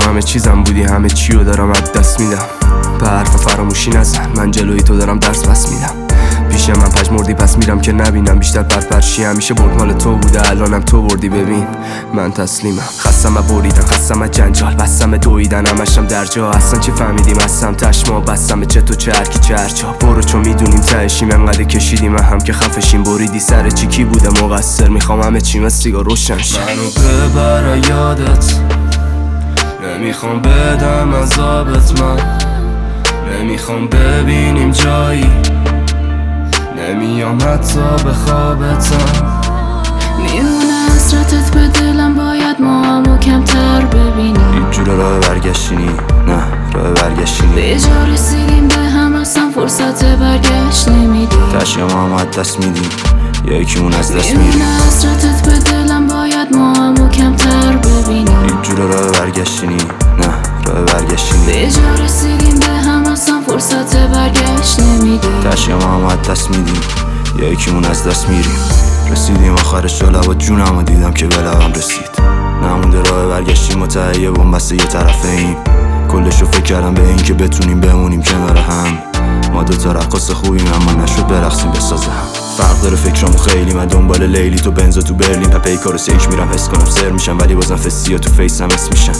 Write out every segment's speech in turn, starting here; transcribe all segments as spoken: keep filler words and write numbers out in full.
همه چیزم بودی، همه چیو دارم از دست میدم. به حرف فراموشی نزن، من جلوی تو دارم درس پس میدم. پیش من پژمردی پس میرم که نبینم، بیشتر پرپرشی همیشه برد مال تو بوده، الانم تو بردی. ببین من تسلیمم، خستم و بریدم، خستم و جنجال، بستم دویدن، همشم در جا. اصلا چی فهمیدیم هستم تشما، بستم چه تو چه هرکی چه هرچا. برو چو میدونیم تهشیم، انقدر کشیدیم هم که خفشیم. بریدی سر چی کی بوده مقصر، میخوام همه چی مثل سیگار روشن شه. منو ببر یادت، نمیخوام بدم عذابت، من نمیخوام ببینیم جایی، نمیام حتی به خوابتم. میونه حسرتت به دلم، باید ما همو کمتر ببینیم. هیچ جور راه برگشتی نی، نه راه برگشتی نی. به جا رسیدیم به هم، اصلا فرصت برگشت نمیدیم. تشیا ما هم از دست میدیم، یکیمون از دست میریم. میونه حسرتت به دلم، باید ما همو کمتر ببینیم. هیچ جور راه برگشتی نی، نه راه برگشتی نی. به جا رسیدیم به هم، اصلا فرصت برگشت نمیدیم. تشیا ما هم از دست میدیم، یکیمون از دست میریم. رسیدیم آخرش، لبا جونمو دیدم که به لبم رسید. نمونده راه برگشتی، متعیه بنبسته یه طرفه ایم. کلشو فکر کردم به این که بتونیم بمونیم کنار هم. ما دوتا رقاص خوبیم اما نشد برقصیم بسازه هم. فرق داره فکرامو خیلی، من دنبال لیلی تو بنزا تو برلین. پپی کارو سیک میرم، حس کنم سر میشم ولی بازم فسی تو فیسم اس میشن.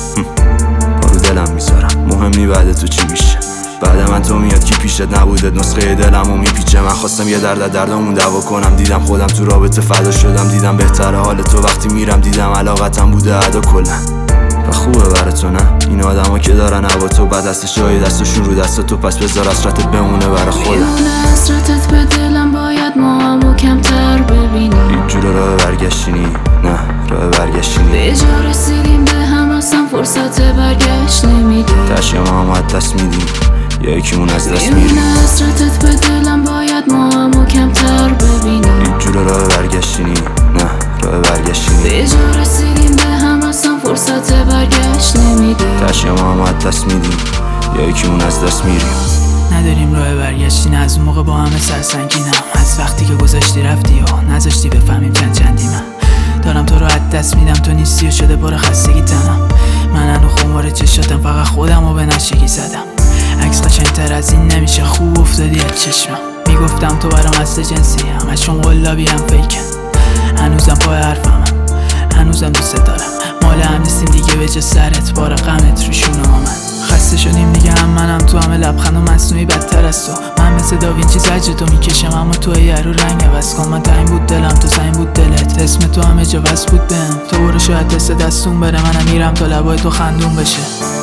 پارو دلم میذارم، مهم نی بعد تو چی میشه. بعد من تو میاد کی پیشت نبودت، نسخه دلمو میپیچه. من خواستم یه درد دردامون دعوا کنم، دیدم خودم تو رابطه فدا شدم. دیدم بهتره حال تو وقتی میرم، دیدم علاقتم بوده ادا کلا. و خوبه برای تو نه این آدما که دارن هوا تو، بعد دستش جای دستشون رو دست تو، پس بذار حسرتت بمونه برای خودم. میونه حسرتت به دلم، باید ما همو کمتر ببینیم. هیچ جور راه برگشتی نی، نه راه برگشتی نی. به جا رسیدیم به هم، اصلا فرصت برگشت نمیدیم. تشیا ما هم از دست میدیم، یکیمون از دست میونه میریم. حسرتت به دلم، باید ما همو کمتر ببینیم. هیچ جور راه برگشتی نی، نه راه برگشتی نی. به جا رسیدیم به هم، اصلا فرصت برگشت نمیدیم. تشیا ما هم از دست میدیم، یکیمون از دست میریم. نداریم راه برگشتی، نه از اون موقع با همه سرسنگینم. از وقتی که گذاشتی رفتی و نذاشتی بفهمیم چند چندی. من دارم تو رو از دست میدم، تو نیستی و شده پر خستگی تنم. من هنو خمار چشاتم، فقط خودم رو به نشگی زدم. عکس قشنگتر از این نمیشه، خوب افتادی از چشمم. میگفتم تو برام اصل جنسی، همشون قلابی هم فیکن. هنوزم پای حرفمم، هنوزم دوست دارم. مال هم نیستیم دیگه به جا سرت، بار غمت رو شونه من. خسته شدیم دیگه هم منم تو، همه لبخند و مصنوعی بدتر از تو. من مثل داوینچی زجر تو میکشم، اما تو یه رو رنگ عوض کن. من تعیین بود دلم، تو زنگ بود دلت، اسم تو همه جا وصل بود بهم. تو برو شاید دست دستون بره، منم میرم تا لبای تو خندون بشه.